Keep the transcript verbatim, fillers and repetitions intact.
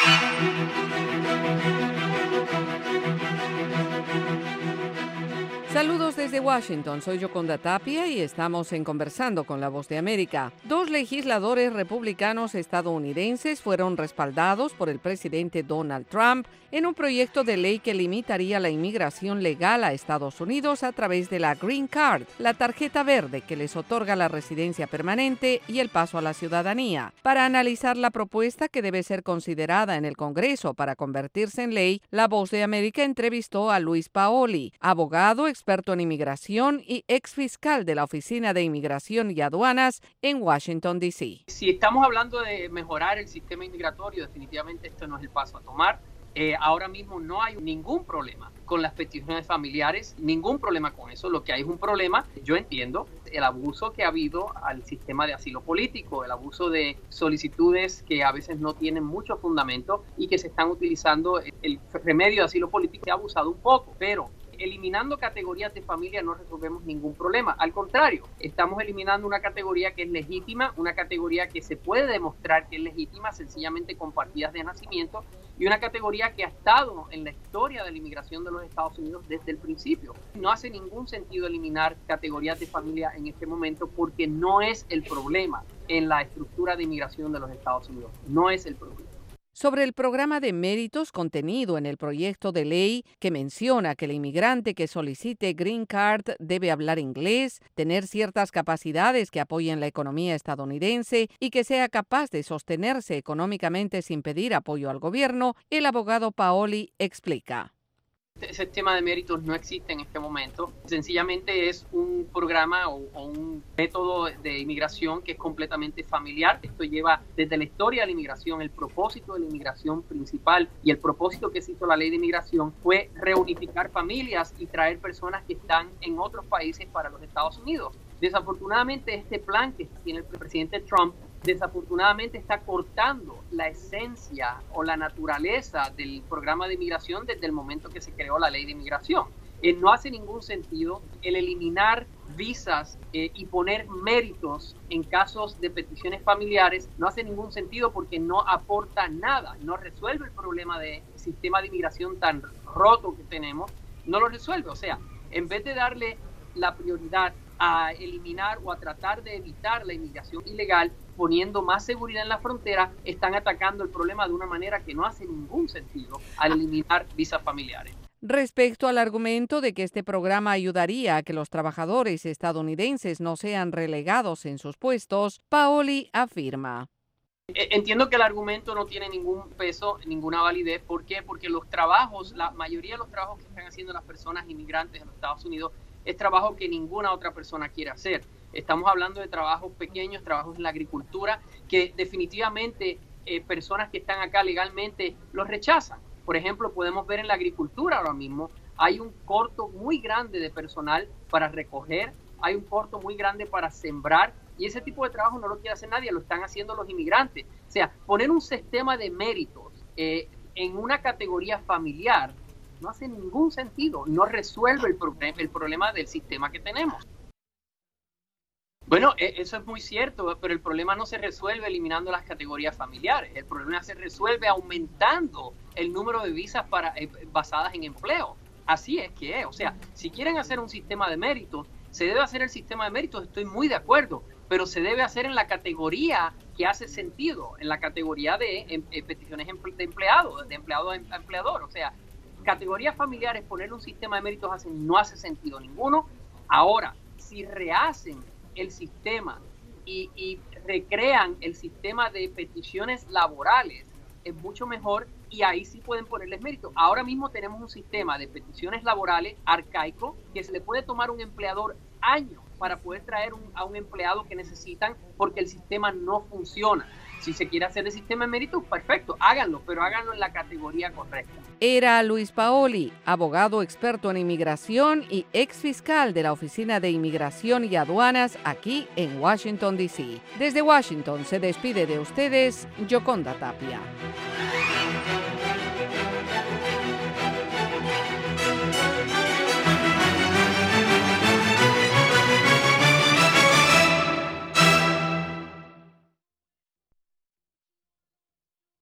Saludos desde Washington, soy Yoconda Tapia y estamos en Conversando con la Voz de América. Dos legisladores republicanos estadounidenses fueron respaldados por el presidente Donald Trump en un proyecto de ley que limitaría la inmigración legal a Estados Unidos a través de la Green Card, la tarjeta verde que les otorga la residencia permanente y el paso a la ciudadanía. Para analizar la propuesta que debe ser considerada en el Congreso para convertirse en ley, la Voz de América entrevistó a Luis Paoli, abogado, experto en inmigración y ex fiscal de la Oficina de Inmigración y Aduanas en Washington, D C Si estamos hablando de mejorar el sistema inmigratorio, definitivamente esto no es el paso a tomar. Eh, ahora mismo no hay ningún problema con las peticiones familiares, ningún problema con eso. Lo que hay es un problema, yo entiendo, el abuso que ha habido al sistema de asilo político, el abuso de solicitudes que a veces no tienen mucho fundamento y que se están utilizando. El remedio de asilo político se ha abusado un poco, pero eliminando categorías de familia no resolvemos ningún problema. Al contrario, estamos eliminando una categoría que es legítima, una categoría que se puede demostrar que es legítima sencillamente con partidas de nacimiento y una categoría que ha estado en la historia de la inmigración de los Estados Unidos desde el principio. No hace ningún sentido eliminar categorías de familia en este momento porque no es el problema en la estructura de inmigración de los Estados Unidos. No es el problema. Sobre el programa de méritos contenido en el proyecto de ley que menciona que el inmigrante que solicite Green Card debe hablar inglés, tener ciertas capacidades que apoyen la economía estadounidense y que sea capaz de sostenerse económicamente sin pedir apoyo al gobierno, el abogado Paoli explica. Ese tema de méritos no existe en este momento. Sencillamente es un programa o, o un método de inmigración que es completamente familiar. Esto lleva desde la historia de la inmigración. El propósito de la inmigración principal y el propósito que se hizo la ley de inmigración fue reunificar familias y traer personas que están en otros países para los Estados Unidos. Desafortunadamente, este plan que tiene el presidente Trump desafortunadamente está cortando la esencia o la naturaleza del programa de inmigración desde el momento que se creó la ley de inmigración. Eh, no hace ningún sentido el eliminar visas eh, y poner méritos en casos de peticiones familiares. No hace ningún sentido porque no aporta nada, no resuelve el problema del sistema de inmigración tan roto que tenemos, no lo resuelve. O sea, en vez de darle la prioridad a eliminar o a tratar de evitar la inmigración ilegal, poniendo más seguridad en la frontera, están atacando el problema de una manera que no hace ningún sentido al eliminar visas familiares. Respecto al argumento de que este programa ayudaría a que los trabajadores estadounidenses no sean relegados en sus puestos, Paoli afirma. Entiendo que el argumento no tiene ningún peso, ninguna validez. ¿Por qué? Porque los trabajos, la mayoría de los trabajos que están haciendo las personas inmigrantes en los Estados Unidos es trabajo que ninguna otra persona quiere hacer. Estamos hablando de trabajos pequeños, trabajos en la agricultura, que definitivamente eh, personas que están acá legalmente los rechazan. Por ejemplo, podemos ver en la agricultura ahora mismo, hay un corto muy grande de personal para recoger, hay un corto muy grande para sembrar, y ese tipo de trabajo no lo quiere hacer nadie, lo están haciendo los inmigrantes. O sea, poner un sistema de méritos eh, en una categoría familiar no hace ningún sentido, no resuelve el, pro- el problema del sistema que tenemos. Bueno, eso es muy cierto, pero el problema no se resuelve eliminando las categorías familiares. El problema se resuelve aumentando el número de visas para, eh, basadas en empleo. Así es que es. O sea, si quieren hacer un sistema de méritos, se debe hacer el sistema de méritos, estoy muy de acuerdo, pero se debe hacer en la categoría que hace sentido, en la categoría de eh, eh, peticiones de empleado, de empleado a empleador. O sea, categorías familiares, ponerle un sistema de méritos hace, no hace sentido ninguno. Ahora, si rehacen el sistema y, y recrean el sistema de peticiones laborales, es mucho mejor y ahí sí pueden ponerles mérito. Ahora mismo tenemos un sistema de peticiones laborales arcaico que se le puede tomar a un empleador años para poder traer un, a un empleado que necesitan porque el sistema no funciona. Si se quiere hacer el sistema de méritos, perfecto, háganlo, pero háganlo en la categoría correcta. Era Luis Paoli, abogado experto en inmigración y ex fiscal de la Oficina de Inmigración y Aduanas aquí en Washington, D C Desde Washington se despide de ustedes Yoconda Tapia.